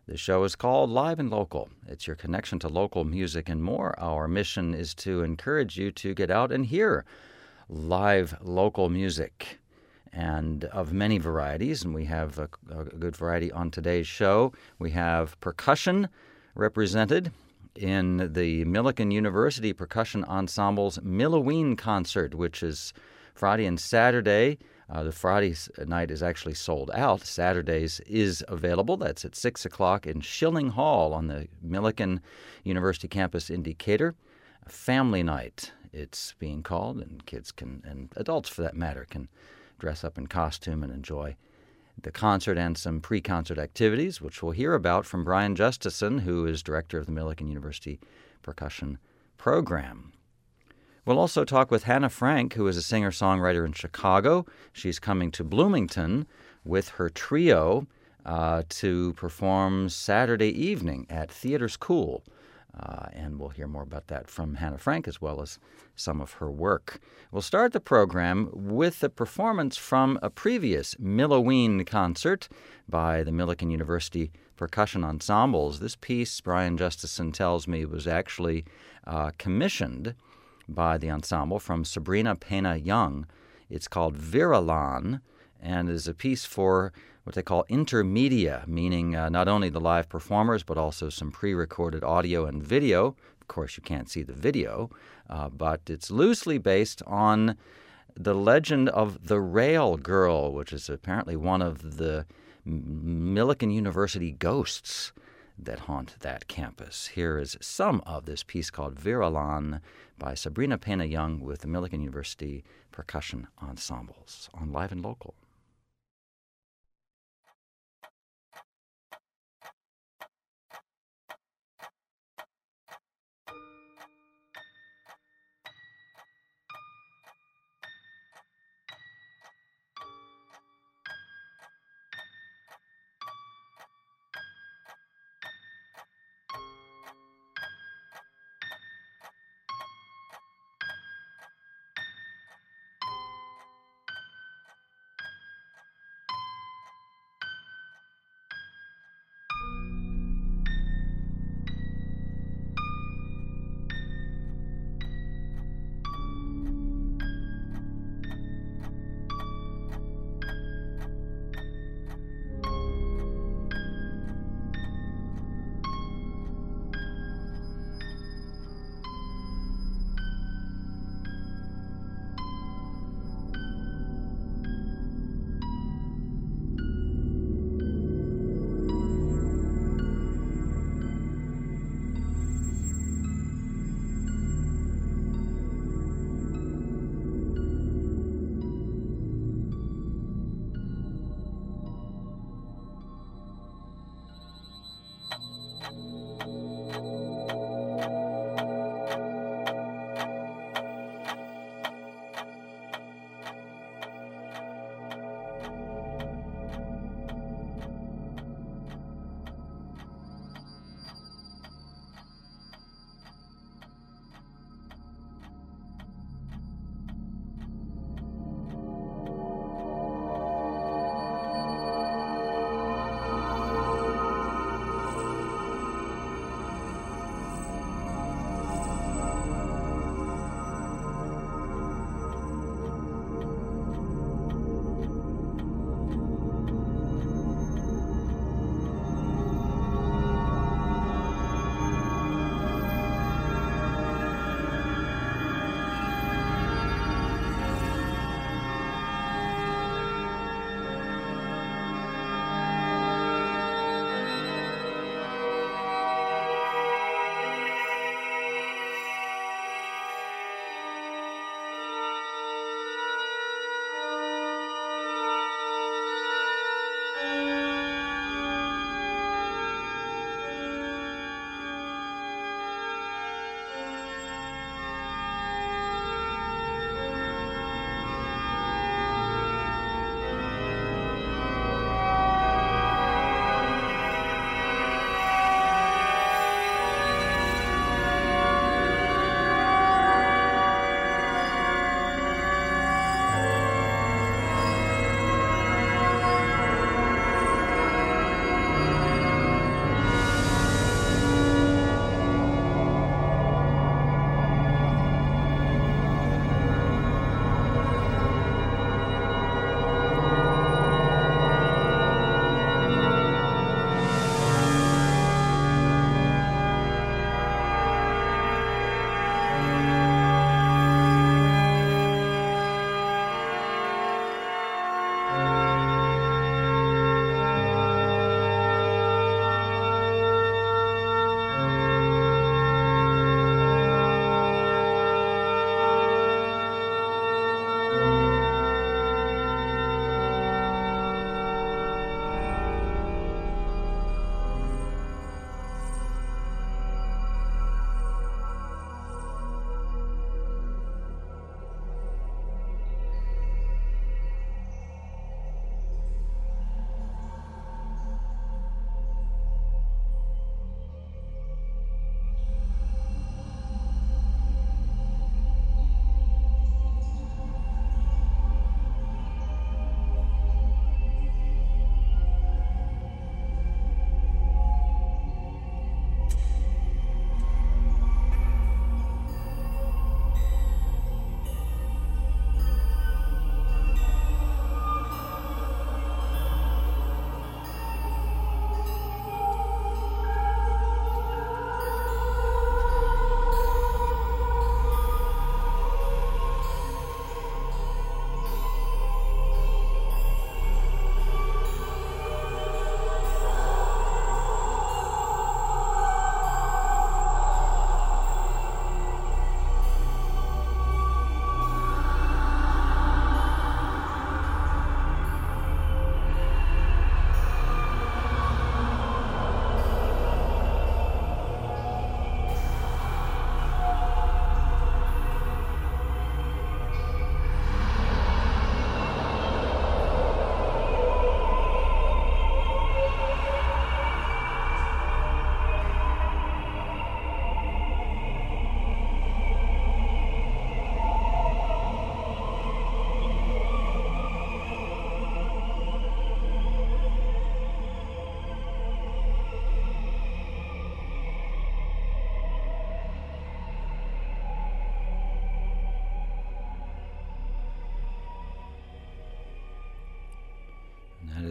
The show is called Live and Local. It's your connection to local music and more. Our mission is to encourage you to get out and hear live local music, and of many varieties. And we have a good variety on today's show. We have percussion represented in the Millikan University Percussion Ensemble's Milloween concert, which is Friday and Saturday. The Friday night is actually sold out. Saturdays is available. That's at 6 o'clock in Schilling Hall on the Millikan University campus in Decatur. A family night, it's being called, and kids can, and adults for that matter, can dress up in costume and enjoy the concert and some pre-concert activities, which we'll hear about from Brian Justison, who is director of the Millikan University Percussion Program. We'll also talk with Hannah Frank, who is a singer-songwriter in Chicago. She's coming to Bloomington with her trio to perform Saturday evening at Theater's Cool. And we'll hear more about that from Hannah Frank, as well as some of her work. We'll start the program with a performance from a previous Milloween concert by the Millikan University Percussion Ensembles. This piece, Brian Justison tells me, was actually commissioned by the ensemble from Sabrina Pena-Young. It's called Viralan, and is a piece for what they call intermedia, meaning not only the live performers, but also some pre-recorded audio and video. Of course, you can't see the video, but it's loosely based on the legend of the Rail Girl, which is apparently one of the Millikan University ghosts that haunt that campus. Here is some of this piece called Viralan by Sabrina Pena-Young with the Millikan University Percussion Ensembles on Live and Local.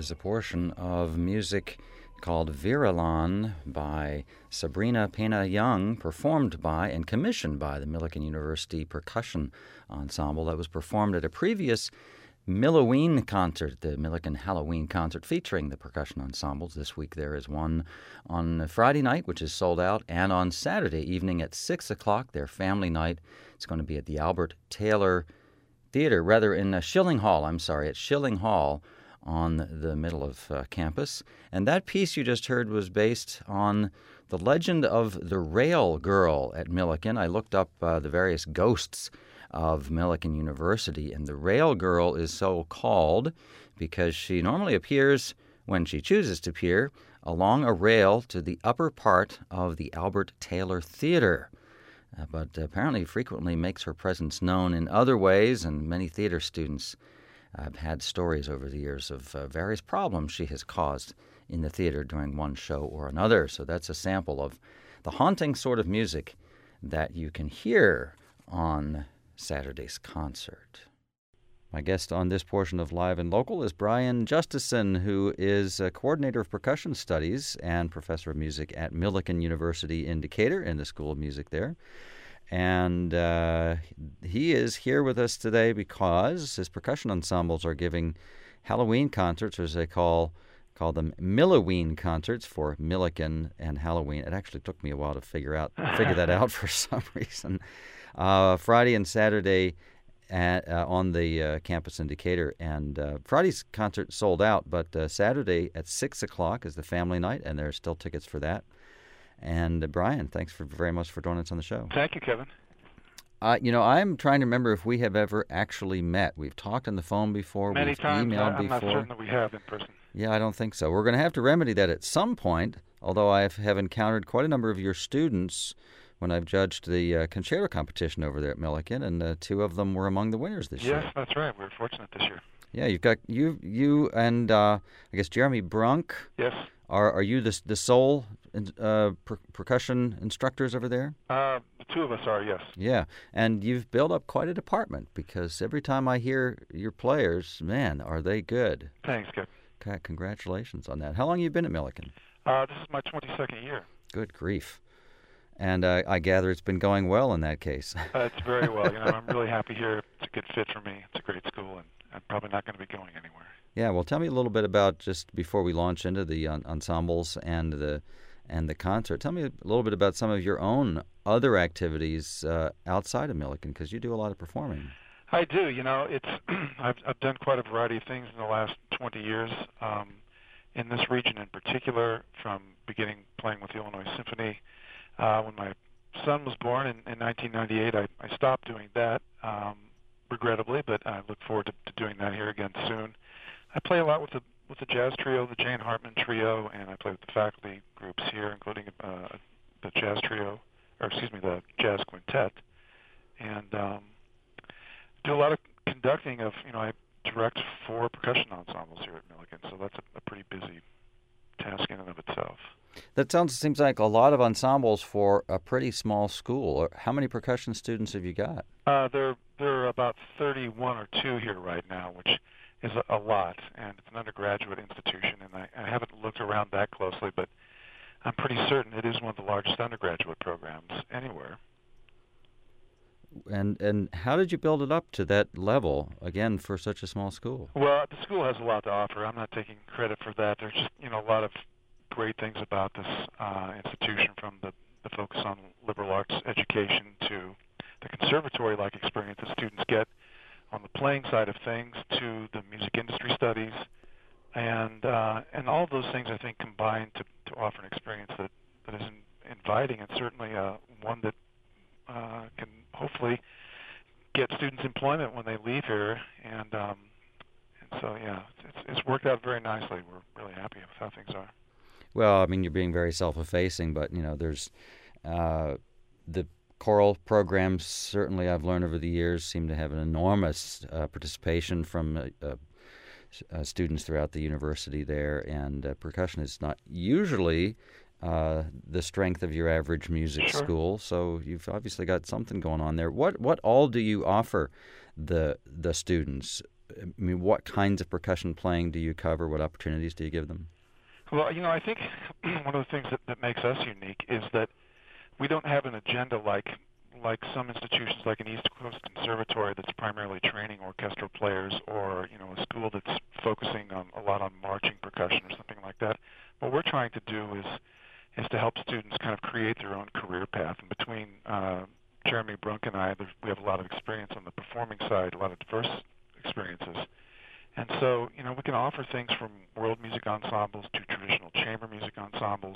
is a portion of music called Viralon by Sabrina Pena Young, performed by and commissioned by the Millikan University Percussion Ensemble. That was performed at a previous Milloween concert, the Millikan Halloween concert featuring the percussion ensembles. This week there is one on Friday night, which is sold out, and on Saturday evening at 6 o'clock, their family night. It's going to be at the Albert Taylor Theater, rather in Schilling Hall, at Schilling Hall on the middle of campus. And that piece you just heard was based on the legend of the Rail Girl at Millikan. I looked up the various ghosts of Millikan University, and the Rail Girl is so called because she normally appears, when she chooses to appear, along a rail to the upper part of the Albert Taylor Theater. But apparently frequently makes her presence known in other ways, and many theater students have had stories over the years of various problems she has caused in the theater during one show or another. So that's a sample of the haunting sort of music that you can hear on Saturday's concert. My guest on this portion of Live and Local is Brian Justison, who is a coordinator of percussion studies and professor of music at Millikan University in Decatur in the School of Music there. And he is here with us today because his percussion ensembles are giving Halloween concerts, or as they call them Milloween concerts, for Millikan and Halloween. It actually took me a while to figure that out for some reason. Friday and Saturday on the campus in Decatur. And Friday's concert sold out, but Saturday at 6 o'clock is the family night, and there are still tickets for that. And Brian, thanks very much for joining us on the show. Thank you, Kevin. I'm trying to remember if we have ever actually met. We've talked on the phone before. Many we've times. emailed I'm before. not certain that we have in person. Yeah, I don't think so. We're going to have to remedy that at some point, although I have encountered quite a number of your students when I've judged the concerto competition over there at Millikan, and two of them were among the winners this year. Yes, that's right. We're fortunate this year. Yeah, you've got you and I guess Jeremy Brunk. Yes. Are you the sole percussion instructors over there? The two of us are, yes. Yeah, and you've built up quite a department, because every time I hear your players, man, are they good. Thanks, Kevin. Congratulations on that. How long have you been at Millikan? This is my 22nd year. Good grief. And I gather it's been going well in that case. It's very well. I'm really happy here. It's a good fit for me. It's a great school, and I'm probably not going to be going anywhere. Yeah, well, tell me a little bit about, just before we launch into the ensembles and the concert, tell me a little bit about some of your own other activities outside of Millikan, because you do a lot of performing. I do. It's I've done quite a variety of things in the last 20 years in this region in particular, from beginning playing with the Illinois Symphony. When my son was born in 1998, I stopped doing that, regrettably, but I look forward to doing that here again soon. I play a lot with the jazz trio, the Jane Hartman Trio, and I play with the faculty groups here, including the jazz trio, the jazz quintet, and do a lot of conducting of, I direct 4 percussion ensembles here at Millikan, so that's a pretty busy task in and of itself. That seems like a lot of ensembles for a pretty small school. How many percussion students have you got? There are about 31 or 2 here right now, which is a lot, and it's an undergraduate institution, and I haven't looked around that closely, but I'm pretty certain it is one of the largest undergraduate programs anywhere. And how did you build it up to that level, again, for such a small school? Well, the school has a lot to offer. I'm not taking credit for that. There's just, a lot of great things about this institution, from the focus on liberal arts education to the conservatory-like experience that students get on the playing side of things, to the music industry studies, and all of those things, I think, combine to offer an experience that is inviting, and certainly one that can hopefully get students employment when they leave here. And so, yeah, it's worked out very nicely. We're really happy with how things are. Well, I mean, you're being very self-effacing, but, there's the choral programs, certainly I've learned over the years, seem to have an enormous participation from students throughout the university there, and percussion is not usually the strength of your average music Sure. school, so you've obviously got something going on there. What all do you offer the students? I mean, what kinds of percussion playing do you cover? What opportunities do you give them? Well, I think one of the things that makes us unique is that we don't have an agenda like some institutions, like an East Coast Conservatory that's primarily training orchestral players, or a school that's focusing on a lot on marching percussion or something like that. What we're trying to do is to help students kind of create their own career path. And between Jeremy Brunk and I, we have a lot of experience on the performing side, a lot of diverse experiences. And so, we can offer things from world music ensembles to traditional chamber music ensembles.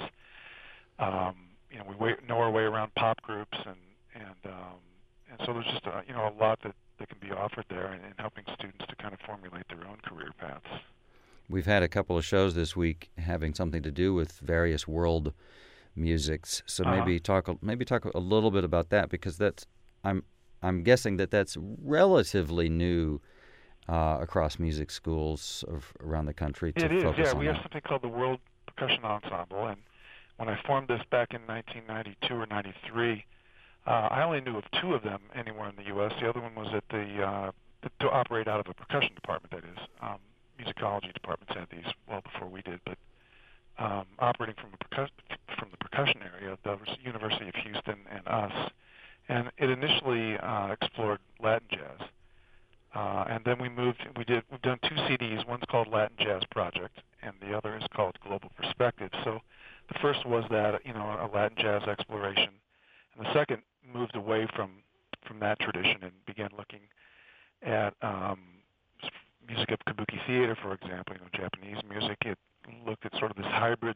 We know our way around pop groups, and so there's just a lot that can be offered there in helping students to kind of formulate their own career paths. We've had a couple of shows this week having something to do with various world musics. So maybe talk a little bit about that, because I'm guessing that's relatively new across music schools around the country to focus on that. It is, yeah. We have something called the World Percussion Ensemble, and when I formed this back in 1992 or 93, I only knew of two of them anywhere in the U.S. The other one was at to operate out of a percussion department, that is. Musicology departments had these well before we did, but operating from the percussion area, that was University of Houston and us. And it initially explored Latin jazz. And then we've done two CDs. One's called Latin Jazz Project, and the other is called Global Perspective. So the first was that, a Latin jazz exploration, and the second moved away from that tradition and began looking at music of kabuki theater, for example, Japanese music. It looked at sort of this hybrid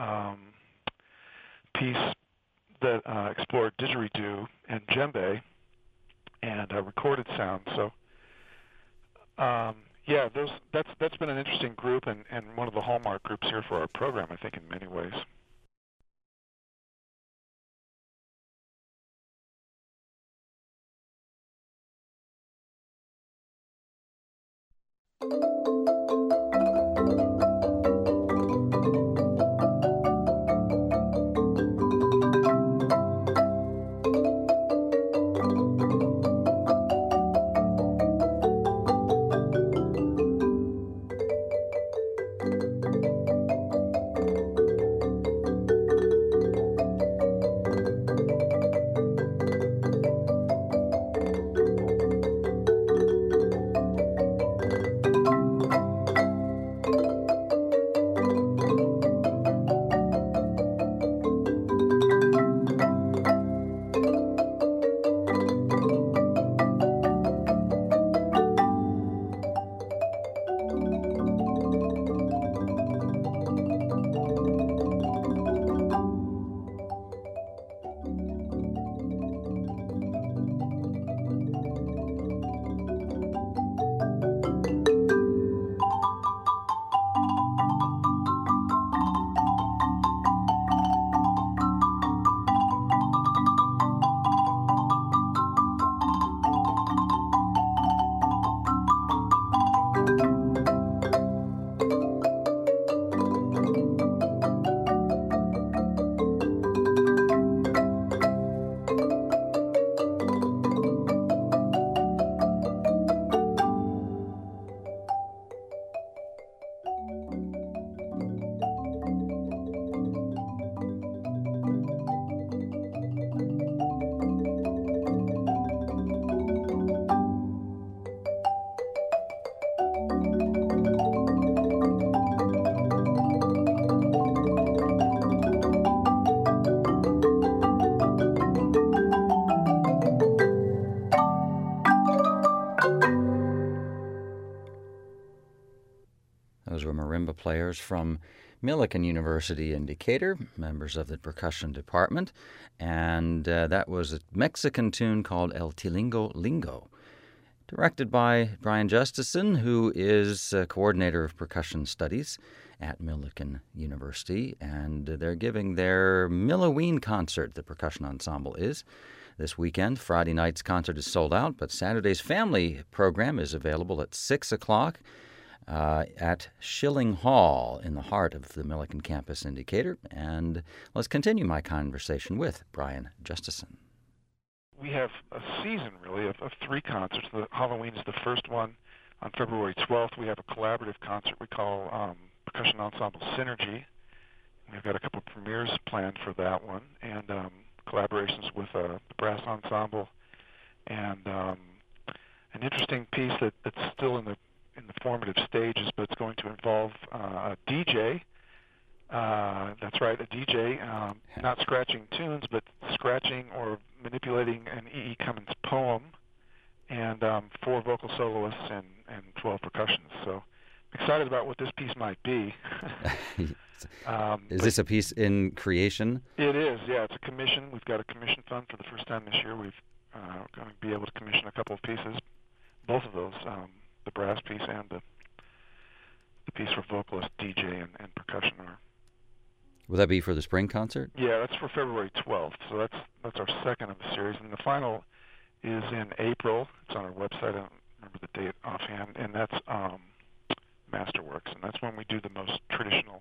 piece that explored didgeridoo and djembe and recorded sound. So, that's been an interesting group and one of the hallmark groups here for our program, I think, in many ways. Those were marimba players from Millikan University in Decatur, members of the percussion department, and that was a Mexican tune called El Tilingo Lingo, directed by Brian Justison, who is coordinator of percussion studies at Millikan University, and they're giving their Milloween concert, the percussion ensemble is, this weekend. Friday night's concert is sold out, but Saturday's family program is available at 6 o'clock at Schilling Hall in the heart of the Millikan campus in Decatur. And let's continue my conversation with Brian Justison. We have a season, really, of three concerts. Halloween is the first one. On February 12th, we have a collaborative concert we call Percussion Ensemble Synergy. We've got a couple of premieres planned for that one, and collaborations with the brass ensemble, and an interesting piece that's still in the formative stages, but it's going to involve a DJ. That's right, a DJ, not scratching tunes, but scratching or manipulating an E.E. Cummins poem, and 4 vocal soloists and 12 percussionists. So I'm excited about what this piece might be. Is this a piece in creation? It is, yeah. It's a commission. We've got a commission fund for the first time this year. We've going to be able to commission a couple of pieces, both of those, the brass piece and the piece for vocalist, DJ, and percussion. Will that be for the spring concert? Yeah, that's for February 12th. So that's our second of the series, and the final is in April. It's on our website. I don't remember the date offhand, and that's Masterworks, and that's when we do the most traditional,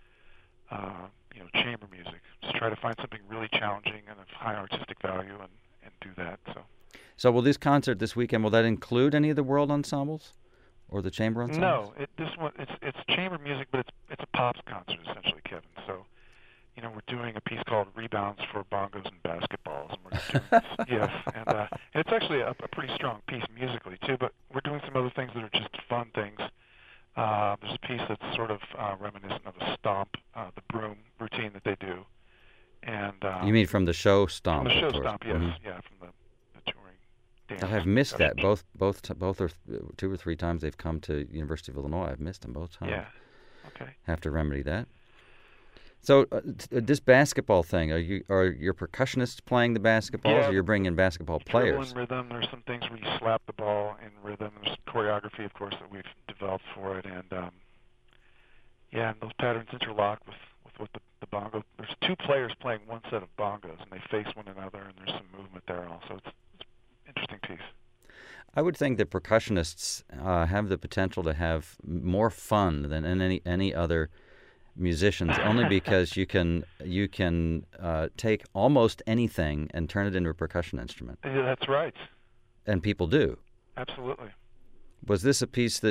chamber music. Just try to find something really challenging and of high artistic value, and do that. So will this concert this weekend, will that include any of the world ensembles or the chamber ensembles? No, this one it's chamber music, but it's a pops concert essentially, Kevin. So, we're doing a piece called Rebounds for Bongos and Basketballs, and we're doing this, yes, and it's actually a pretty strong piece musically too. But we're doing some other things that are just fun things. There's a piece that's sort of reminiscent of a stomp, the broom routine that they do. And you mean from the show Stomp? From the show Stomp, yes, yeah, from the touring dance. I've missed that both or 2 or 3 times they've come to University of Illinois. I've missed them both times. Yeah, okay. Have to remedy that. So this basketball thing, are your percussionists playing the basketballs, or you're bringing basketball players? In rhythm, there's some things where you slap the ball in rhythm. There's choreography, of course, that we've developed for it, and and those patterns interlock with what the bongo. There's 2 players playing one set of bongos, and they face one another, and there's some movement there also. It's an interesting piece. I would think that percussionists have the potential to have more fun than any other musicians, only because you can take almost anything and turn it into a percussion instrument. Yeah, that's right. And people do. Absolutely. Was this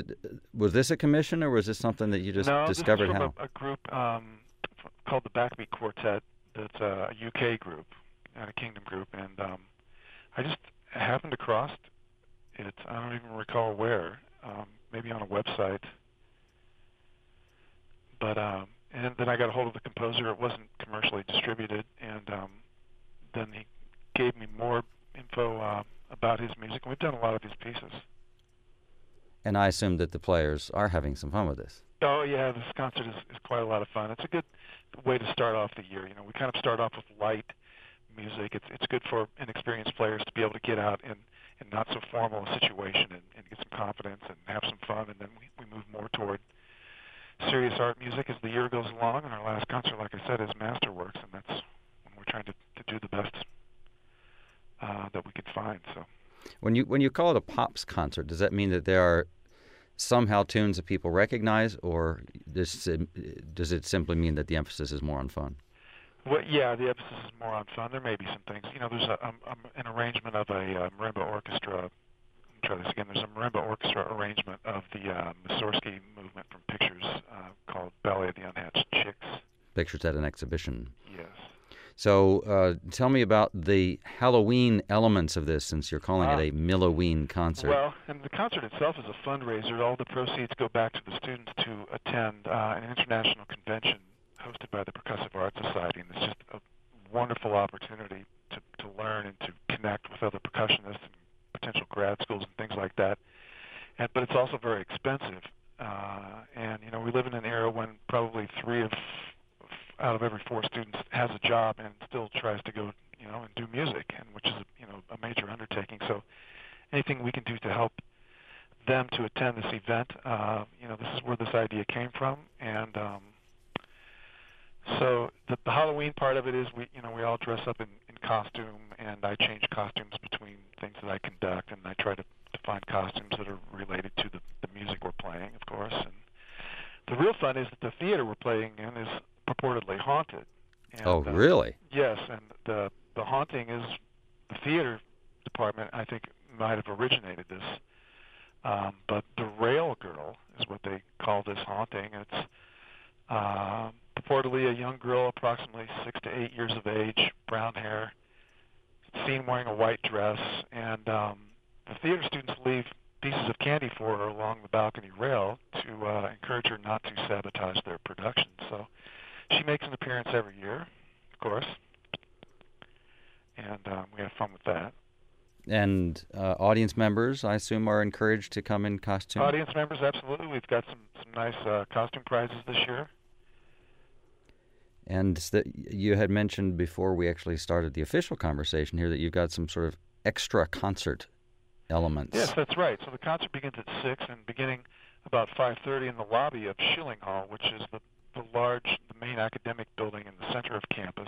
a commission, or was this something that you just discovered? No, this is from a group called the Backbeat Quartet. That's a UK group, and a Kingdom group, and I just happened across it. I don't even recall where. Maybe on a website. But and then I got a hold of the composer. It wasn't commercially distributed, and then he gave me more info about his music. And we've done a lot of his pieces. And I assume that the players are having some fun with this. Oh yeah, this concert is quite a lot of fun. It's a good way to start off the year. We kind of start off with light music. It's good for inexperienced players to be able to get out in not so formal a situation and get some confidence and have some fun, and then we move more toward serious art music as the year goes along. And our last concert, like I said, is Masterworks, and that's when we're trying to do the best that we can find. So, when you call it a pops concert, does that mean that there are somehow tunes that people recognize, or does it simply mean that the emphasis is more on fun? Well, yeah, the emphasis is more on fun. There may be some things. There's an arrangement of a marimba orchestra. Try this again. There's a marimba orchestra arrangement of the Mussorgsky movement from Pictures called Ballet of the Unhatched Chicks. Pictures at an exhibition. Yes. So tell me about the Halloween elements of this, since you're calling it a Milloween concert. Well, and the concert itself is a fundraiser. All the proceeds go back to the students to attend an international convention hosted by the Percussive Art Society, and it's just a wonderful opportunity to learn and to connect with other percussionists and potential grad schools and things like that. But it's also very expensive. And we live in an era when probably 3 out of every 4 students has a job and still tries to go, and do music, and which is a major undertaking. So anything we can do to help them to attend this event, this is where this idea came from. And so the Halloween part of it is we all dress up in costume, and I change costumes between things that I conduct, and I try to find costumes that are related to the music we're playing, of course. And the real fun is that the theater we're playing in is purportedly haunted. And, really? Yes, and the haunting is the theater department, I think, might have originated this. But the Rail Girl is what they call this haunting. It's purportedly a young girl, approximately 6 to 8 years of age, brown hair, seen wearing a white dress, and the theater students leave pieces of candy for her along the balcony rail to encourage her not to sabotage their production. So she makes an appearance every year, of course, and we have fun with that. And audience members, I assume, are encouraged to come in costume? Audience members, absolutely. We've got some nice costume prizes this year. And you had mentioned before we actually started the official conversation here that you've got some sort of extra concert elements. Yes, that's right. So the concert begins at 6 and beginning about 5:30 in the lobby of Schilling Hall, which is the main academic building in the center of campus.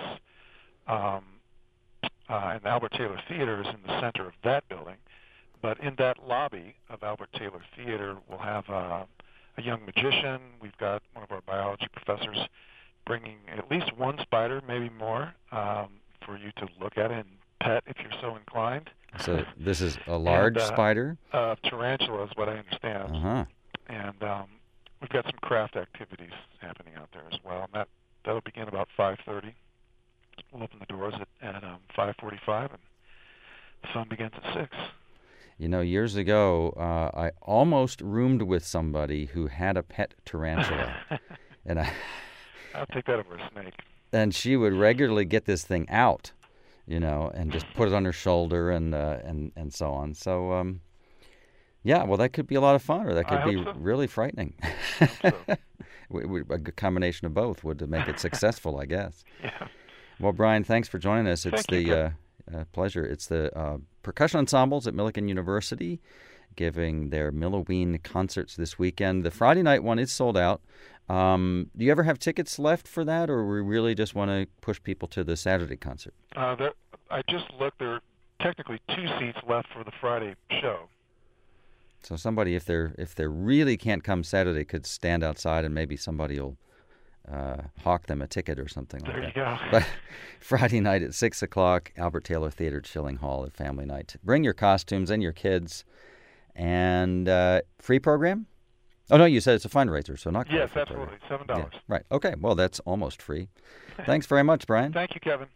And the Albert Taylor Theater is in the center of that building. But in that lobby of Albert Taylor Theater, we'll have a young magician. We've got one of our biology professors bringing at least one spider, maybe more, for you to look at and pet if you're so inclined. So this is a large spider? Tarantula is what I understand. Uh-huh. And we've got some craft activities happening out there as well. And that'll begin about 5:30. We'll open the doors at 5:45, and the fun begins at 6. You know, years ago, I almost roomed with somebody who had a pet tarantula. And I'll take that over a snake. And she would regularly get this thing out, you know, and just put it on her shoulder and so on. So, yeah, well, that could be a lot of fun, or that could be really frightening. I hope so. A good combination of both would make it successful, I guess. Yeah. Well, Brian, thanks for joining us. It's Thank you, pleasure. It's the percussion ensembles at Millikan University giving their Milloween concerts this weekend. The Friday night one is sold out. Do you ever have tickets left for that, or we really just want to push people to the Saturday concert? I just looked. There are technically 2 seats left for the Friday show. So somebody, if they really can't come Saturday, could stand outside and maybe somebody will hawk them a ticket or something like that. There you go. But Friday night at 6 o'clock, Albert Taylor Theater, Schilling Hall, at family night. Bring your costumes and your kids. And free program? Oh, no, you said it's a fundraiser, so not quite. Yes, absolutely. $7. Yeah, right. Okay, well, that's almost free. Thanks very much, Brian. Thank you, Kevin.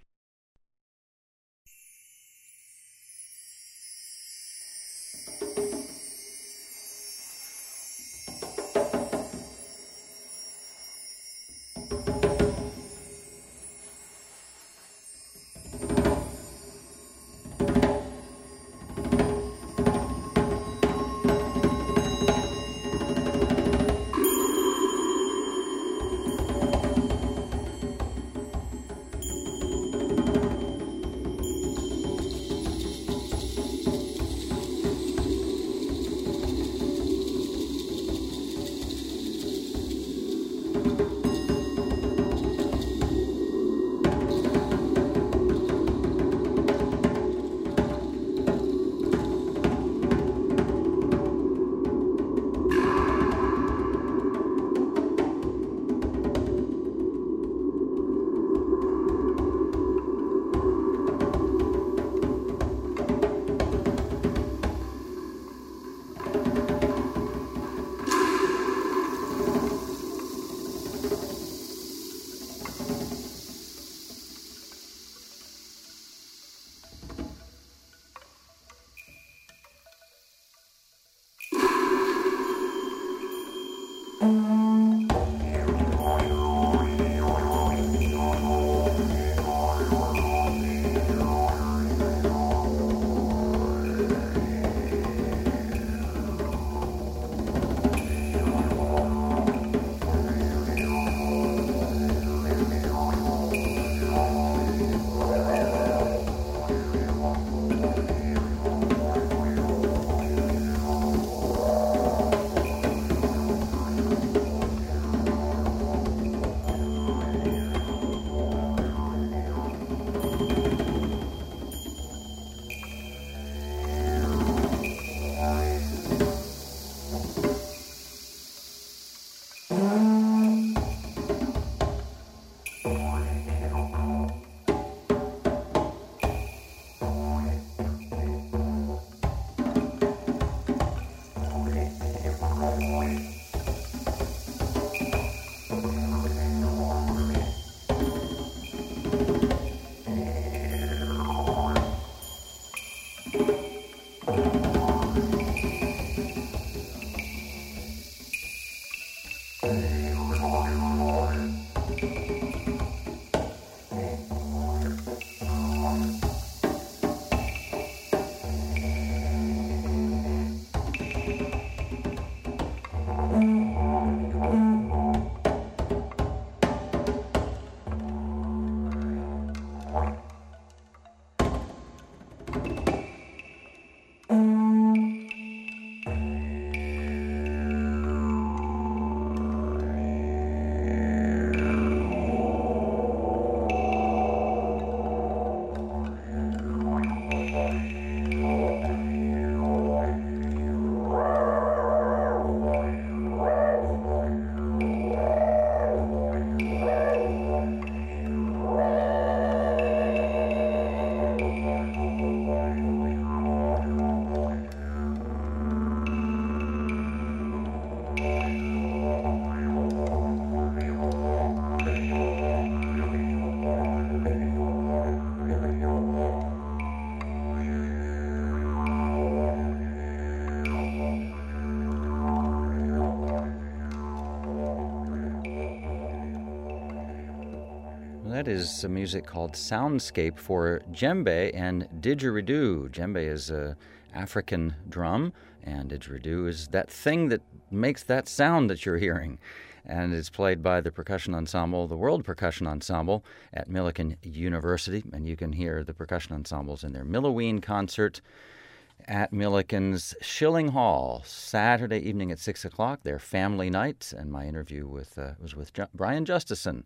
That is some music called Soundscape for djembe and didgeridoo. Djembe is an African drum, and didgeridoo is that thing that makes that sound that you're hearing. And it's played by the percussion ensemble, the World Percussion Ensemble at Millikan University. And you can hear the percussion ensembles in their Milloween concert at Millikan's Schilling Hall, Saturday evening at 6 o'clock, their family night. And my interview was with Brian Justison,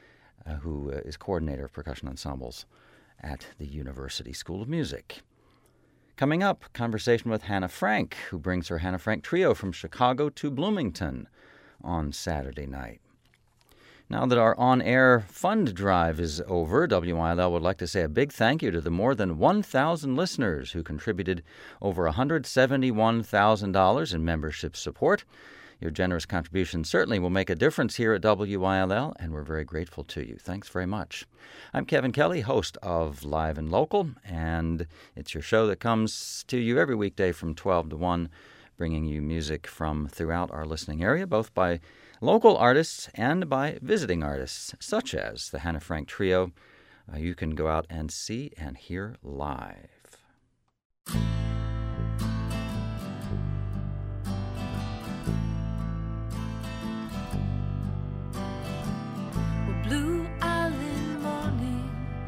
who is coordinator of percussion ensembles at the University School of Music. Coming up, conversation with Hannah Frank, who brings her Hannah Frank Trio from Chicago to Bloomington on Saturday night. Now that our on-air fund drive is over, WILL would like to say a big thank you to the more than 1,000 listeners who contributed over $171,000 in membership support. Your generous contribution certainly will make a difference here at WILL, and we're very grateful to you. Thanks very much. I'm Kevin Kelly, host of Live and Local, and it's your show that comes to you every weekday from 12 to 1, bringing you music from throughout our listening area, both by local artists and by visiting artists, such as the Hannah Frank Trio. You can go out and see and hear live. Blue Island morning,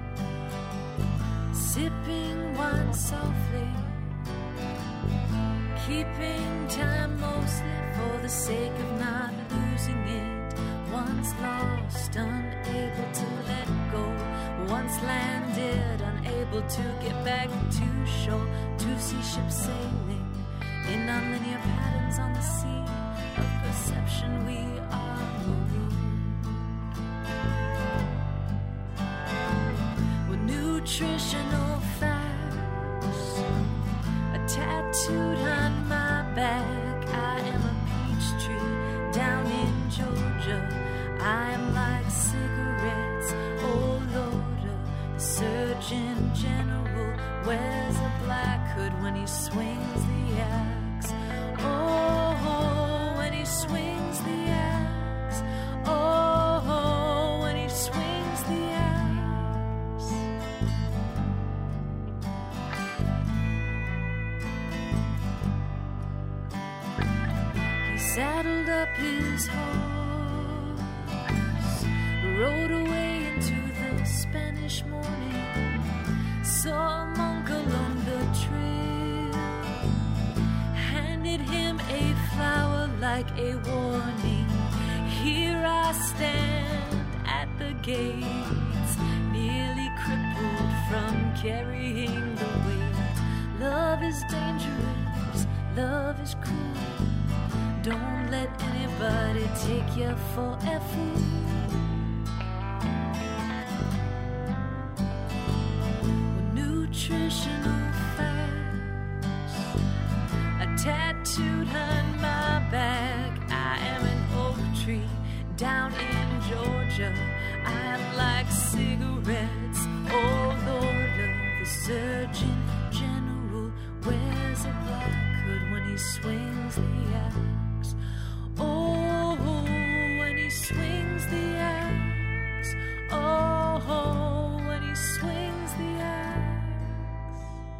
sipping wine softly, keeping time mostly for the sake of not losing it. Once lost, unable to let go. Once landed, unable to get back to shore. To see ships sailing in nonlinear patterns on the sea of perception. We are moving. Nutritional facts are tattooed on my back. I am a peach tree down in Georgia. I am like cigarettes. Oh Lord, the Surgeon General wears a black hood when he swings the axe. Oh, when he swings the axe. Oh, when he swings the axe. Saddled up his horse, rode away into the Spanish morning, saw a monk along the trail, handed him a flower like a warning. Here I stand at the gates, nearly crippled from carrying the weight. Love is dangerous, love is cruel. Don't let anybody take you for a fool. Nutritional facts are tattooed on my back. I am an oak tree down in Georgia. I'd like cigarettes. Oh Lord, the Surgeon General wears a black hood when he swings the axe. Oh, when he swings the axe. Oh, when he swings the axe.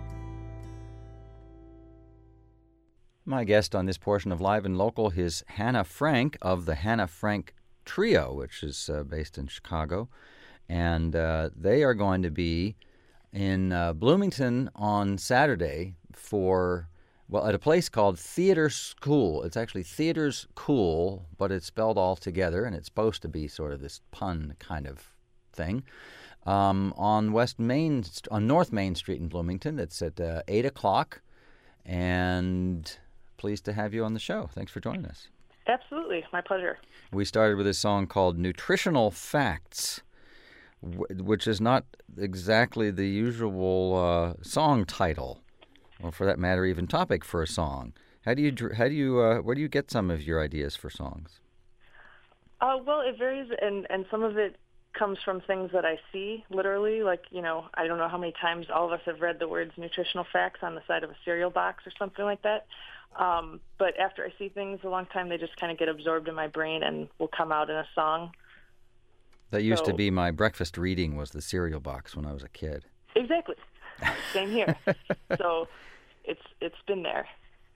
My guest on this portion of Live and Local is Hannah Frank of the Hannah Frank Trio, which is based in Chicago. And they are going to be in Bloomington on Saturday at a place called Theater School. It's actually Theater's Cool, but it's spelled all together, and it's supposed to be sort of this pun kind of thing. On North Main Street in Bloomington. It's at 8 o'clock, and pleased to have you on the show. Thanks for joining us. Absolutely. My pleasure. We started with a song called Nutritional Facts, which is not exactly the usual song title, or for that matter, even topic for a song. Where do you get some of your ideas for songs? Well, it varies, and some of it comes from things that I see, literally. Like, I don't know how many times all of us have read the words nutritional facts on the side of a cereal box or something like that. But after I see things a long time, they just kind of get absorbed in my brain and will come out in a song. That used to be my breakfast reading, was the cereal box when I was a kid. Exactly. Same here. So it's been there.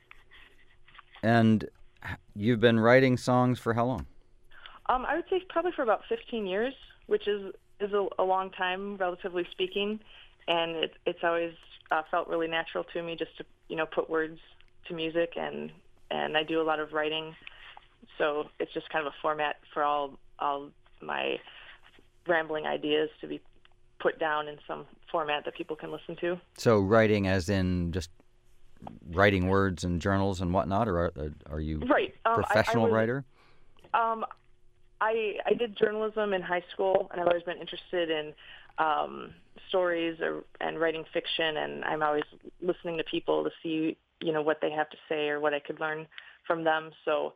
And you've been writing songs for how long? I would say probably for about 15 years, which is a long time, relatively speaking. And it's always felt really natural to me just to, put words to music, and I do a lot of writing. So it's just kind of a format for all my rambling ideas to be put down in some format that people can listen to. So writing as in just writing words in journals and whatnot, or are you right. Professional writer? I did journalism in high school, and I've always been interested in stories and writing fiction, and I'm always listening to people to see, what they have to say or what I could learn from them. So,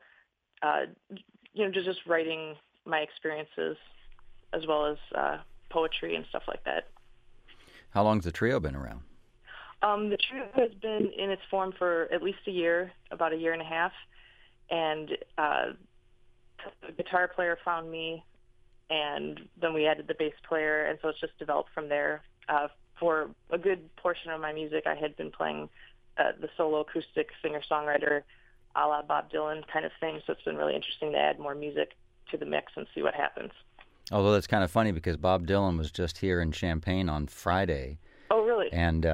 just writing my experiences as well as poetry and stuff like that. How long's the trio been around? The trio has been in its form for at least a year, about a year and a half, and the guitar player found me, and then we added the bass player, and so it's just developed from there. For a good portion of my music, I had been playing the solo acoustic singer-songwriter a la Bob Dylan kind of thing, so it's been really interesting to add more music to the mix and see what happens. Although that's kind of funny because Bob Dylan was just here in Champaign on Friday. Oh, really? And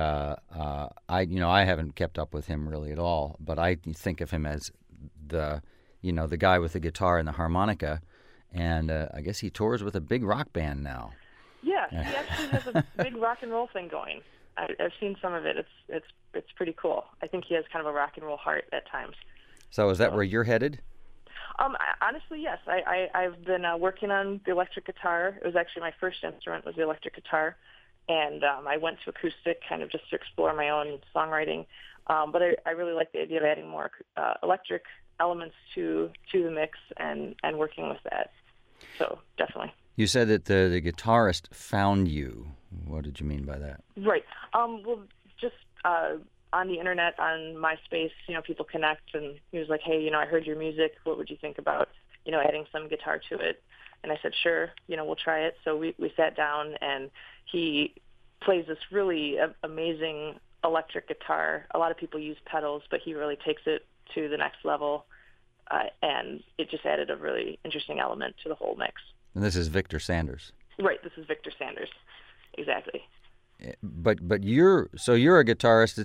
I haven't kept up with him really at all, but I think of him as the guy with the guitar and the harmonica, and I guess he tours with a big rock band now. Yeah, he actually has a big rock and roll thing going. I've seen some of it. It's pretty cool. I think he has kind of a rock and roll heart at times. So is that where you're headed? Honestly, yes. I've been working on the electric guitar. It was actually my first instrument was the electric guitar, and I went to acoustic kind of just to explore my own songwriting. But I really like the idea of adding more electric elements to the mix and working with that. So definitely. You said that the guitarist found you. What did you mean by that? Right. Well, just on the internet, on MySpace, people connect, and he was like, hey, I heard your music. What would you think about, adding some guitar to it? And I said, sure, we'll try it. So we sat down, and he plays this really amazing electric guitar. A lot of people use pedals, but he really takes it to the next level, and it just added a really interesting element to the whole mix. And this is Victor Sanders. Right, this is Victor Sanders, exactly. But you're a guitarist.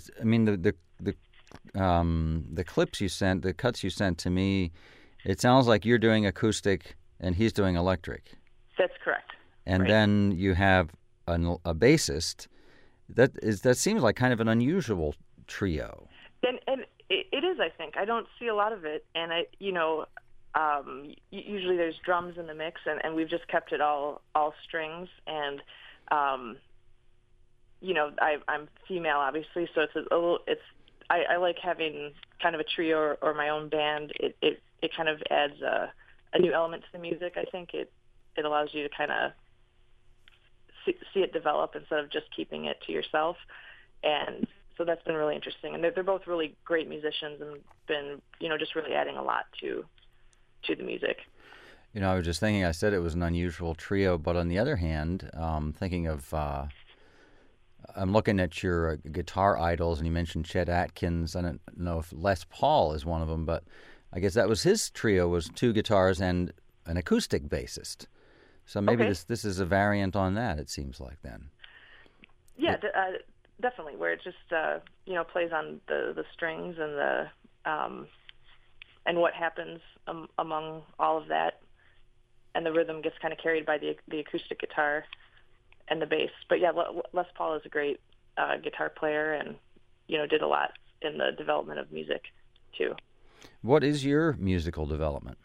The clips you sent, the cuts you sent to me, it sounds like you're doing acoustic and he's doing electric. That's correct. And right. Then you have a bassist. That seems like kind of an unusual trio. And it is, I think. I don't see a lot of it, and usually there's drums in the mix, and we've just kept it all strings, and I'm female, obviously, so I like having kind of a trio or my own band. It kind of adds a new element to the music. I think it allows you to kind of see it develop instead of just keeping it to yourself. And so that's been really interesting. And they're both really great musicians and been, just really adding a lot to the music. I was just thinking, I said it was an unusual trio, but on the other hand, thinking of, I'm looking at your guitar idols, and you mentioned Chet Atkins. I don't know if Les Paul is one of them, but I guess that was his trio, was 2 guitars and an acoustic bassist. So maybe this is a variant on that, it seems like then. Yeah, definitely, where it just, plays on the strings and the and what happens among all of that. And the rhythm gets kind of carried by the acoustic guitar and the bass. But yeah, Les Paul is a great guitar player and, did a lot in the development of music too. What is your musical development?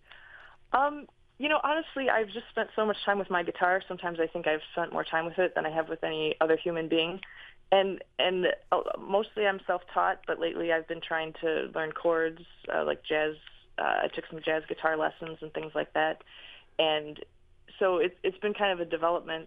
Honestly, I've just spent so much time with my guitar. Sometimes I think I've spent more time with it than I have with any other human being. And mostly I'm self-taught, but lately I've been trying to learn chords, like jazz. I took some jazz guitar lessons and things like that. And so it's been kind of a development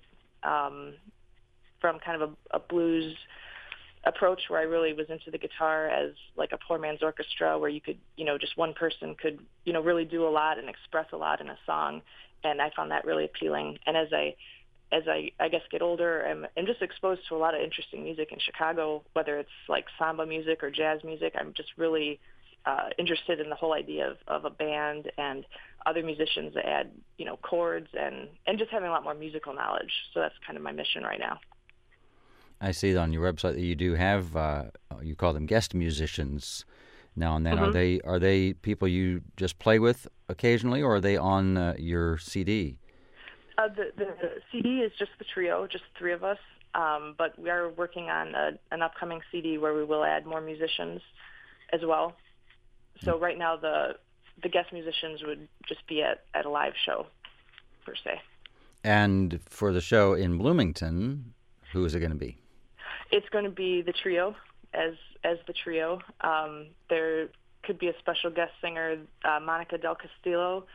from kind of a blues approach where I really was into the guitar as like a poor man's orchestra, where you could, just one person could, really do a lot and express a lot in a song. And I found that really appealing. And as I guess get older, I'm just exposed to a lot of interesting music in Chicago, whether it's like samba music or jazz music. I'm just really interested in the whole idea of a band and other musicians that add, chords and just having a lot more musical knowledge. So that's kind of my mission right now. I see on your website that you do have, you call them guest musicians now and then. Mm-hmm. Are they people you just play with occasionally, or are they on your CD? The CD is just the trio, just 3 of us. But we are working on an upcoming CD where we will add more musicians as well. So right now the guest musicians would just be at a live show, per se. And for the show in Bloomington, who is it going to be? It's going to be the trio as the trio. There could be a special guest singer, Monica Del Castillo,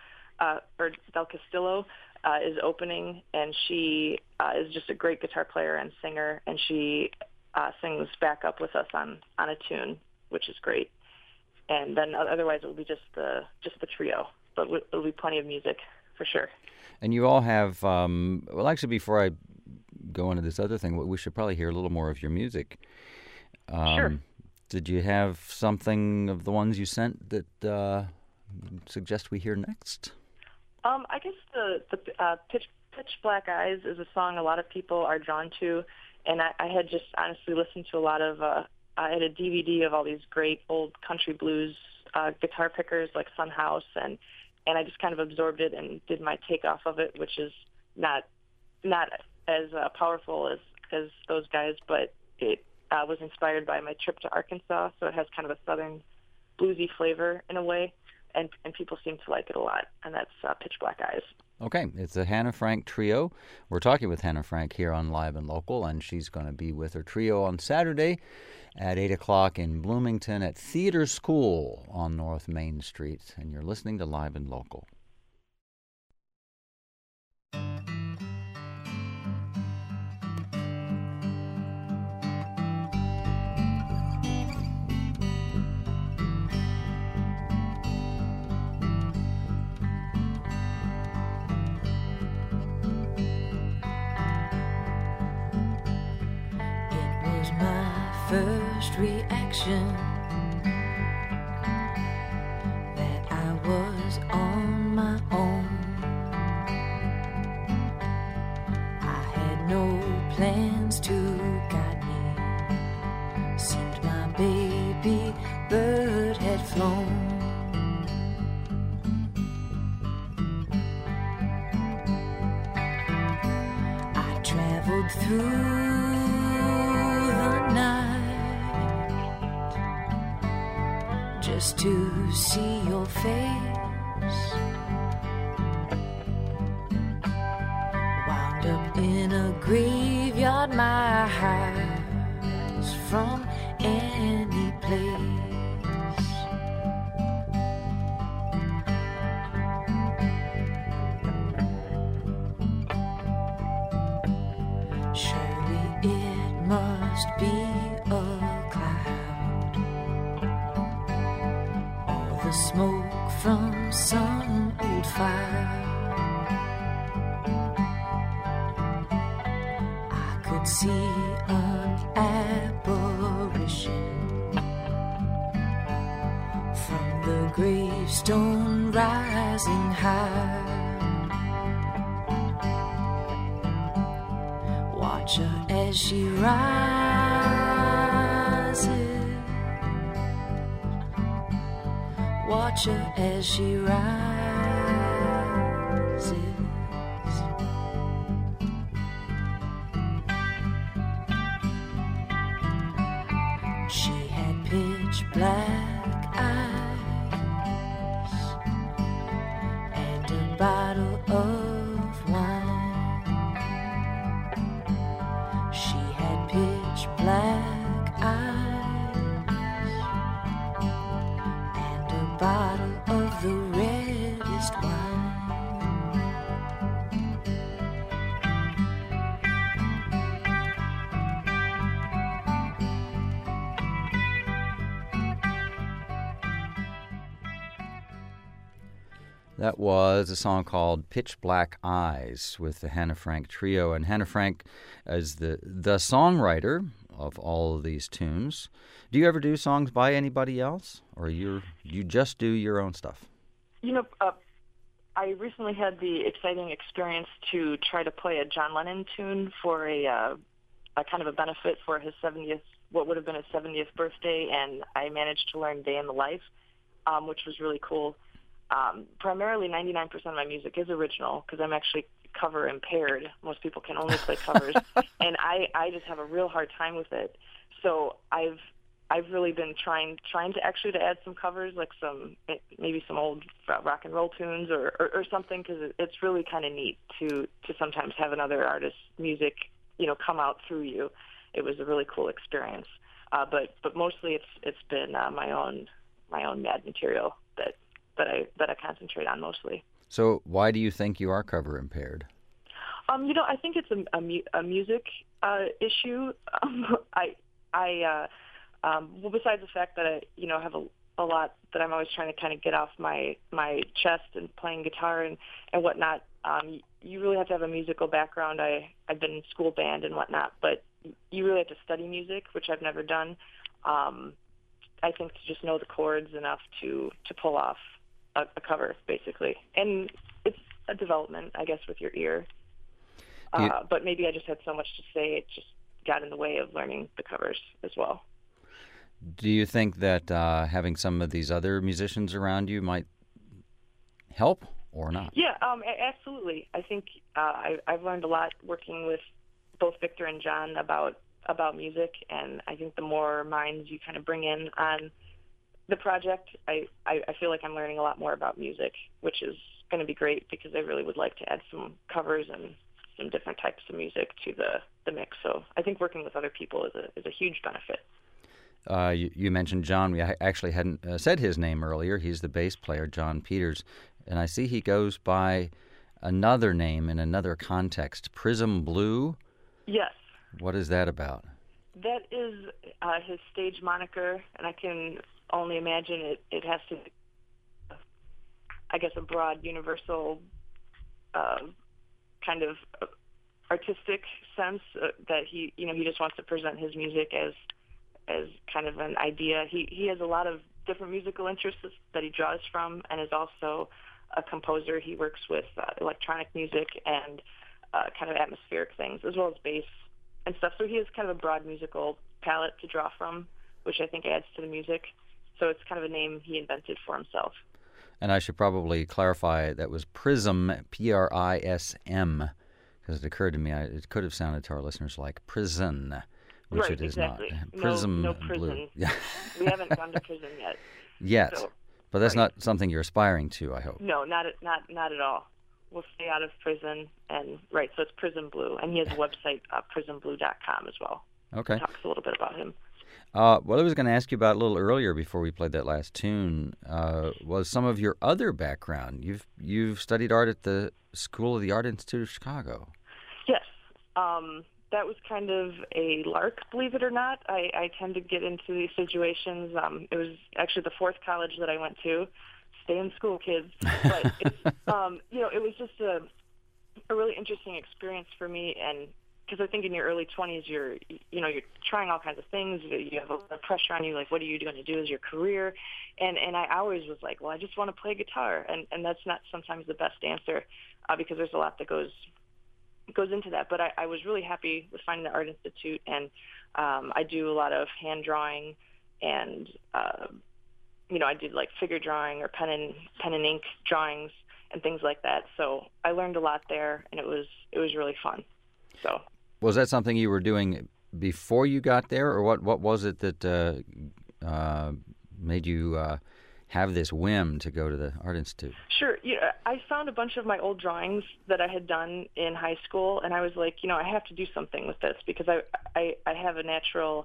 is opening, and she is just a great guitar player and singer, and she sings back up with us on a tune, which is great. And then otherwise it will be just the trio, but it'll be plenty of music for sure. And you all have, actually, before I go into this other thing, we should probably hear a little more of your music. Sure. Did you have something of the ones you sent that suggest we hear next? I guess the Pitch Black Eyes is a song a lot of people are drawn to, and I had just honestly listened to a lot of, I had a DVD of all these great old country blues guitar pickers like Son House, and I just kind of absorbed it and did my take off of it, which is not as powerful as those guys, but it was inspired by my trip to Arkansas, so it has kind of a southern bluesy flavor in a way, and people seem to like it a lot, and that's Pitch Black Eyes. Okay, it's a Hannah Frank trio. We're talking with Hannah Frank here on Live and Local, and she's going to be with her trio on Saturday at 8 o'clock in Bloomington at Theater School on North Main Street, and you're listening to Live and Local. First reaction that I was on my own. I had no plans to guide me. Seemed my baby bird had flown. I traveled through just to see your face, wound up in a graveyard miles from any place. It must be a cloud, or the smoke from some old fire. I could see an apparition from the gravestone rising high. Watch her as she rises. Watch her as she rises. She had pitch black eyes and a bottle of wine. She had pitch black eyes and a bottle of the reddest wine. That was a song called Pitch Black Eyes with the Hannah Frank Trio. And Hannah Frank is the songwriter of all of these tunes. Do you ever do songs by anybody else? Or you just do your own stuff? You know, I recently had the exciting experience to try to play a John Lennon tune for a kind of a benefit for his 70th, what would have been his 70th birthday, and I managed to learn Day in the Life, which was really cool. Primarily 99% of my music is original because I'm actually cover impaired. Most people can only play covers, and I just have a real hard time with it. So I've really been trying to actually to add some covers, like maybe some old rock and roll tunes or something, because it's really kind of neat to sometimes have another artist's music, come out through you. It was a really cool experience. But mostly it's been my own mad material that I concentrate on mostly. So why do you think you are cover impaired? I think it's a music issue. Well, besides the fact that I have a lot that I'm always trying to kind of get off my chest and playing guitar and whatnot. You really have to have a musical background. I've been in school band and whatnot, but you really have to study music, which I've never done. I think to just know the chords enough to pull off a cover, basically. And it's a development, I guess, with your ear. But maybe I just had so much to say, it just got in the way of learning the covers as well. Do you think that having some of these other musicians around you might help or not? Yeah, absolutely. I think I've learned a lot working with both Victor and John about music, and I think the more minds you kind of bring in on the project, I feel like I'm learning a lot more about music, which is going to be great because I really would like to add some covers and some different types of music to the mix. So I think working with other people is a huge benefit. You mentioned John. We actually hadn't said his name earlier. He's the bass player, John Peters. And I see he goes by another name in another context, Prism Blue. Yes. What is that about? That is his stage moniker, and I can only imagine it has to be, I guess, a broad, universal kind of artistic sense that he just wants to present his music as kind of an idea. He has a lot of different musical interests that he draws from, and is also a composer. He works with electronic music and kind of atmospheric things, as well as bass and stuff. So he has kind of a broad musical palette to draw from, which I think adds to the music. So it's kind of a name he invented for himself. And I should probably clarify that was Prism, Prism, because it occurred to me it could have sounded to our listeners like prison, which right, it is exactly. not. Prism no prison. Blue. Yeah. We haven't gone to prison yet. Yet. So, but that's right. not something you're aspiring to, I hope. No, not at all. We'll stay out of prison, and right, so it's Prism Blue, and he has a website, prismblue.com as well. Okay. It talks a little bit about him. What I was going to ask you about a little earlier before we played that last tune was some of your other background. You've studied art at the School of the Art Institute of Chicago. Yes. that was kind of a lark, believe it or not. I tend to get into these situations. It was actually the fourth college that I went to. Stay in school, kids. But it's, it was just a really interesting experience for me, and because I think in your early 20s, you're trying all kinds of things. You have a lot of pressure on you, like what are you going to do as your career? And I always was like, well, I just want to play guitar, and that's not sometimes the best answer because there's a lot that goes into that. But I was really happy with finding the Art Institute, and I do a lot of hand drawing, and I did like figure drawing or pen and ink drawings and things like that. So I learned a lot there, and it was really fun. So was that something you were doing before you got there, or what was it that made you have this whim to go to the Art Institute? Sure. I found a bunch of my old drawings that I had done in high school, and I was like, I have to do something with this because I have a natural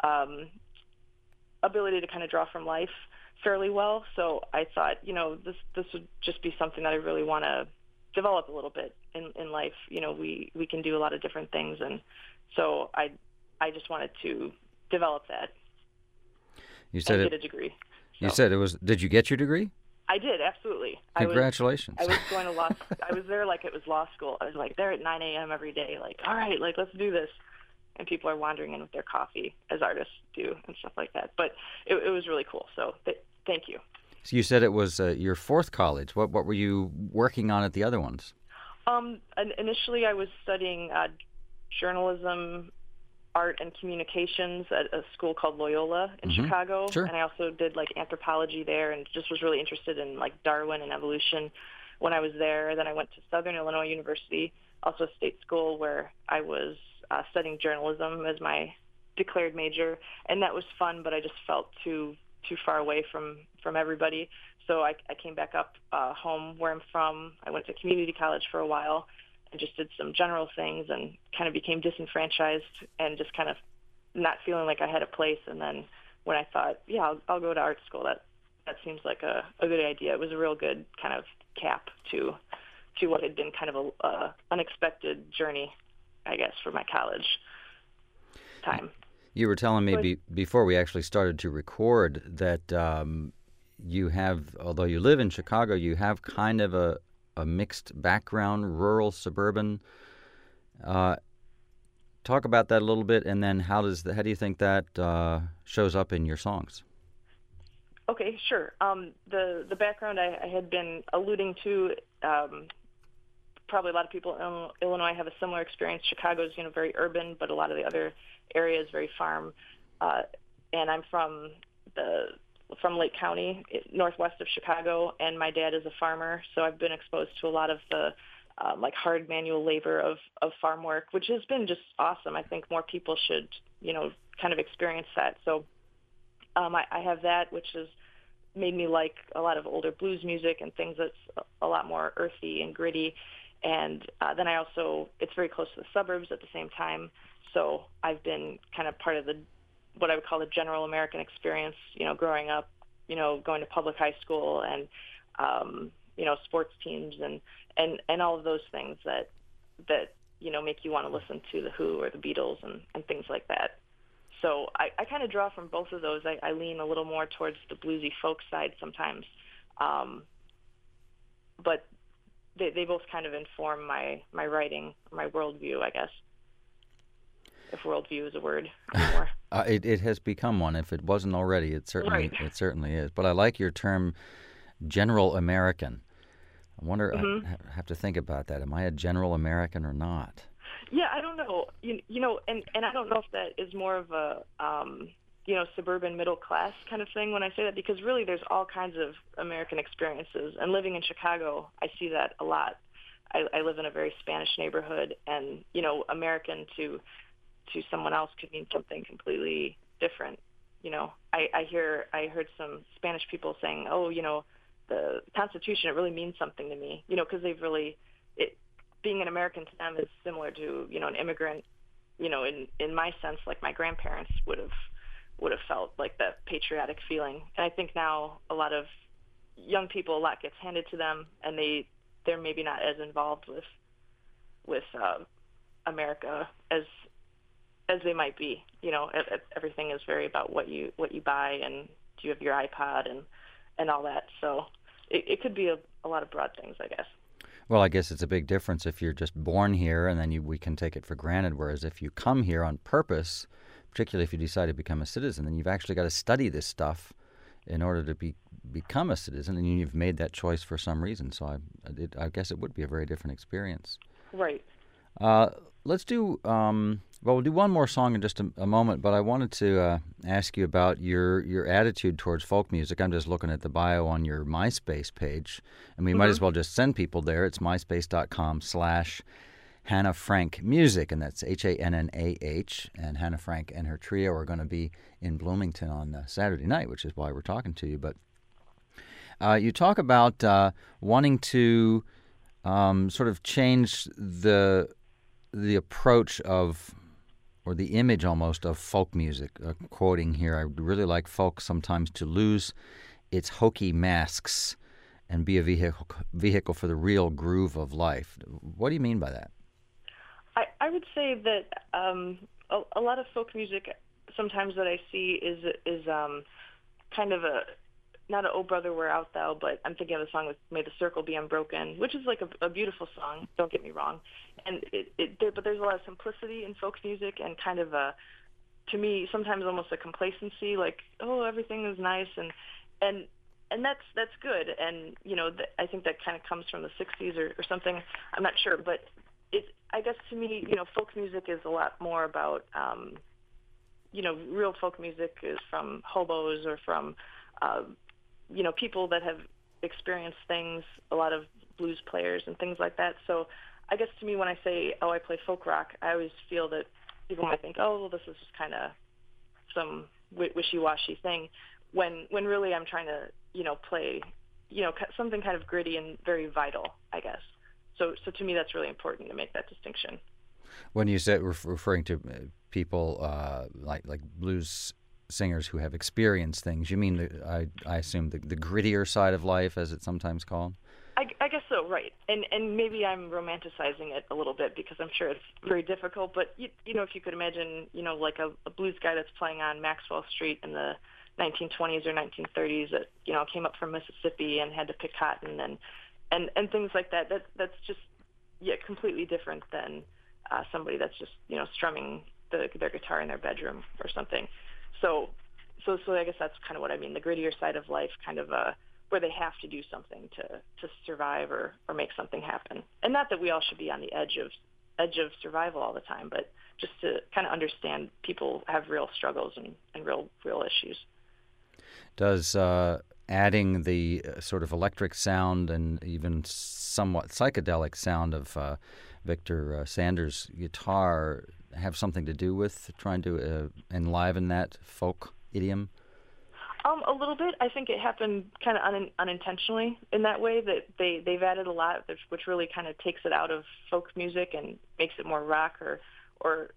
ability to kind of draw from life fairly well. So I thought, this would just be something that I really want to develop a little bit in life. We can do a lot of different things, and so I just wanted to develop that. You said and get a degree. You said it was. Did you get your degree? I did, absolutely. Congratulations. I was going to law. I was there like it was law school. I was like there at 9 a.m. every day. Like, all right, like let's do this. And people are wandering in with their coffee, as artists do, and stuff like that. But it was really cool. So thank you. So you said it was your fourth college. What were you working on at the other ones? Initially, I was studying journalism, art, and communications at a school called Loyola in Chicago. Sure. And I also did like anthropology there, and just was really interested in like Darwin and evolution when I was there. Then I went to Southern Illinois University, also a state school, where I was studying journalism as my declared major, and that was fun. But I just felt too far away from everybody. So I came back up home where I'm from. I went to community college for a while and just did some general things and kind of became disenfranchised and just kind of not feeling like I had a place. And then when I thought, yeah, I'll go to art school, that seems like a good idea. It was a real good kind of cap to what had been kind of a unexpected journey, I guess, for my college time. You were telling me before we actually started to record that you have, although you live in Chicago, you have kind of a mixed background, rural, suburban. Talk about that a little bit, and then how do you think that shows up in your songs? Okay, sure. The background I had been alluding to, probably a lot of people in Illinois have a similar experience. Chicago's, very urban, but a lot of the other areas very farm. And I'm from Lake County, northwest of Chicago, and my dad is a farmer, so I've been exposed to a lot of the hard manual labor of farm work, which has been just awesome. I think more people should, kind of experience that. So I have that, which has made me like a lot of older blues music and things that's a lot more earthy and gritty. And then it's very close to the suburbs at the same time. So I've been kind of part of what I would call the general American experience, growing up, going to public high school and, sports teams and all of those things that make you want to listen to The Who or the Beatles and things like that. So I kind of draw from both of those. I lean a little more towards the bluesy folk side sometimes. But they both kind of inform my writing, my worldview, I guess. If worldview is a word anymore. It has become one. If it wasn't already, it certainly is. But I like your term, general American. I wonder. I have to think about that. Am I a general American or not? Yeah, I don't know. And I don't know if that is more of a suburban middle class kind of thing when I say that, because really there's all kinds of American experiences. And living in Chicago, I see that a lot. I live in a very Spanish neighborhood, and American to someone else could mean something completely different. I heard some Spanish people saying, oh, the Constitution, it really means something to me, because being an American to them is similar to, an immigrant, in my sense, like my grandparents would have felt like that patriotic feeling. And I think now a lot of young people, a lot gets handed to them, and they're maybe not as involved with America as as they might be. Everything is very about what you buy, and do you have your iPod and all that. So it could be a lot of broad things, I guess. Well, I guess it's a big difference if you're just born here and then we can take it for granted, whereas if you come here on purpose, particularly if you decide to become a citizen, then you've actually got to study this stuff in order to become a citizen, and you've made that choice for some reason. So I guess it would be a very different experience. Right. Let's do, we'll do one more song in just a moment, but I wanted to ask you about your attitude towards folk music. I'm just looking at the bio on your MySpace page, and we might as well just send people there. It's myspace.com/Hannah Frank Music, and that's HANNAH, and Hannah Frank and her trio are going to be in Bloomington on Saturday night, which is why we're talking to you. But you talk about wanting to sort of change the approach of, or the image almost, of folk music. Quoting here, I really like folk sometimes to lose its hokey masks and be a vehicle for the real groove of life. What do you mean by that? I would say that a lot of folk music sometimes that I see is kind of not a "Oh Brother, Where Art Thou," but I'm thinking of the song with "May the Circle Be Unbroken," which is like a beautiful song. Don't get me wrong, and but there's a lot of simplicity in folk music, and kind of to me sometimes almost a complacency, like, oh, everything is nice, and that's good, and I think that kind of comes from the '60s or something. I'm not sure, but I guess to me, folk music is a lot more about real folk music is from hobos or from people that have experienced things, a lot of blues players and things like that. So I guess to me, when I say, oh, I play folk rock, I always feel that people might think, oh, well, this is just kind of some wishy-washy thing, when really I'm trying to, play, something kind of gritty and very vital, I guess. So to me, that's really important to make that distinction. When you say referring to people like blues singers who have experienced things, you mean I assume the grittier side of life, as it's sometimes called? I guess so, right. And maybe I'm romanticizing it a little bit because I'm sure it's very difficult. But if you could imagine, like a blues guy that's playing on Maxwell Street in the 1920s or 1930s that came up from Mississippi and had to pick cotton and things like that. That's just completely different than somebody that's just strumming their guitar in their bedroom or something. So I guess that's kind of what I mean. The grittier side of life, kind of where they have to do something to survive or make something happen. And not that we all should be on the edge of survival all the time, but just to kind of understand people have real struggles and real issues. Does adding the sort of electric sound and even somewhat psychedelic sound of Victor Sanders' guitar have something to do with trying to enliven that folk idiom? A little bit. I think it happened kind of unintentionally in that way, that they've added a lot, which really kind of takes it out of folk music and makes it more rock or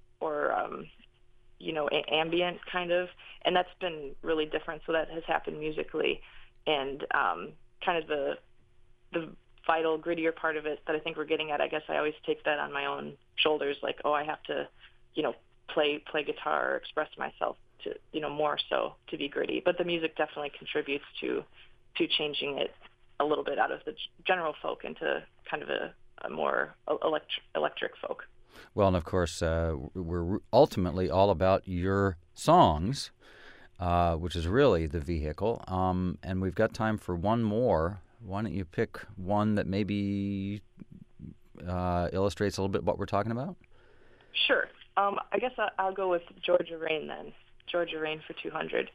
ambient kind of, and that's been really different. So that has happened musically, and kind of the vital, grittier part of it that I think we're getting at. I guess I always take that on my own shoulders, like, oh, I have to, play guitar or express myself to, more so to be gritty. But the music definitely contributes to changing it a little bit out of the general folk into kind of a more electric folk. Well, and of course, we're ultimately all about your songs, which is really the vehicle. And we've got time for one more. Why don't you pick one that maybe illustrates a little bit what we're talking about? Sure. I guess I'll go with Georgia Rain then. Georgia Rain for 200.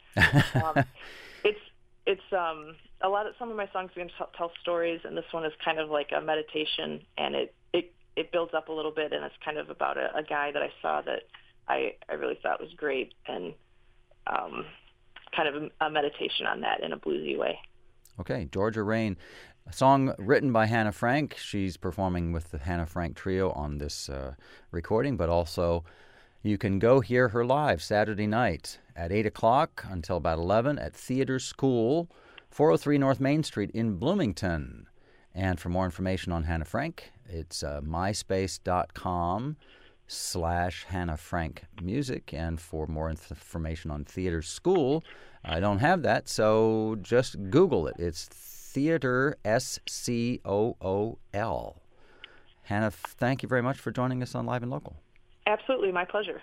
It's a lot of, some of my songs are going to tell stories, and this one is kind of like a meditation, and it builds up a little bit, and it's kind of about a guy that I saw that I really thought was great, and kind of a meditation on that in a bluesy way. Okay, Georgia Rain, a song written by Hannah Frank. She's performing with the Hannah Frank Trio on this recording, but also you can go hear her live Saturday night at 8 o'clock until about 11 at Theater School, 403 North Main Street in Bloomington. And for more information on Hannah Frank, it's myspace.com Hannah Frank Music. And for more information on Theater School, I don't have that, so just Google it. It's Theater, SCOOL. Hannah, thank you very much for joining us on Live and Local. Absolutely, my pleasure.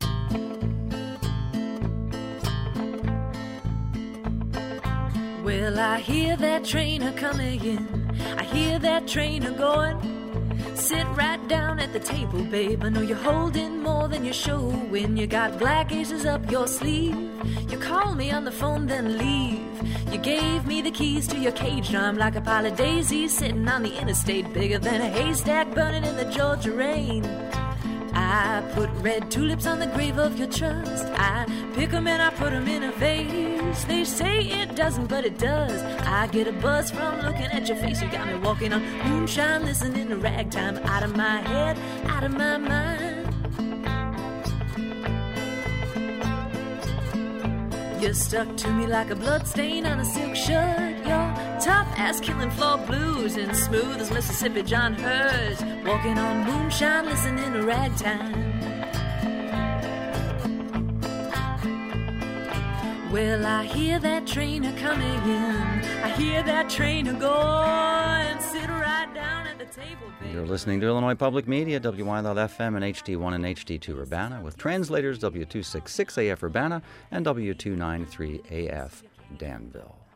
Well, I hear that train a-coming in, I hear that train a-going. Sit right down at the table, babe. I know you're holding more than you're showing. You got black aces up your sleeve. You call me on the phone, then leave. You gave me the keys to your cage. Now I'm like a pile of daisies sitting on the interstate, bigger than a haystack burning in the Georgia rain. I put red tulips on the grave of your trust. I pick 'em and I put 'em in a vase. They say it doesn't, but it does. I get a buzz from looking at your face. You got me walking on moonshine, listening to ragtime. Out of my head, out of my mind. You're stuck to me like a bloodstain on a silk shirt. You're tough as killing floor blues and smooth as Mississippi John Hurt. Walking on moonshine, listening to ragtime. Well, I hear that train a-coming in, I hear that train a-going. Sit right down at the table, baby. You're listening to Illinois Public Media, WY.FM and HD1 and HD2 Urbana, with translators W266 AF Urbana and W293 AF Danville.